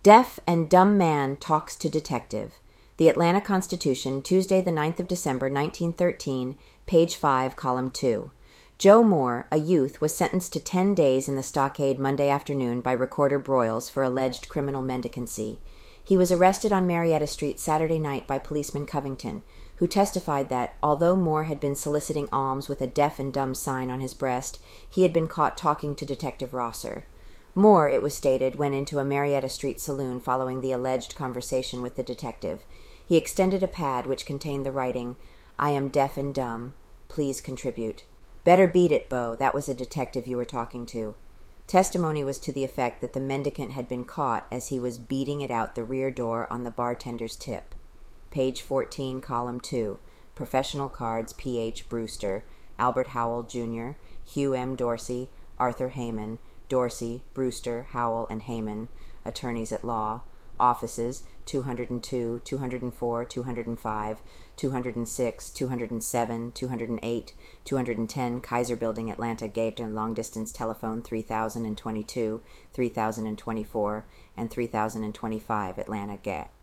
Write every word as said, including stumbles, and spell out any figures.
Deaf and dumb man talks to detective. The Atlanta Constitution, Tuesday the ninth of December, nineteen thirteen, page five, column two. Joe Moore, a youth, was sentenced to ten days in the stockade Monday afternoon by Recorder Broyles for alleged criminal mendicancy. He was arrested on Marietta Street Saturday night by policeman Covington, who testified that, although Moore had been soliciting alms with a deaf and dumb sign on his breast, he had been caught talking to Detective Rosser. Moore, it was stated, went into a Marietta Street saloon following the alleged conversation with the detective. He extended a pad which contained the writing, "I am deaf and dumb. Please contribute." "Better beat it, Bo. That was a detective you were talking to." Testimony was to the effect that the mendicant had been caught as he was beating it out the rear door on the bartender's tip. Page fourteen, column two. Professional cards, P H. Brewster, Albert Howell, Junior, Hugh M. Dorsey, Arthur Heyman, Dorsey, Brewster, Howell, and Heyman, attorneys at law. Offices, two hundred two, two hundred four, two hundred five, two hundred six, two hundred seven, two hundred eight, two hundred ten Kaiser Building, Atlanta Gate and Long Distance Telephone three thousand twenty-two, three thousand twenty-four, and three thousand twenty-five Atlanta Gate.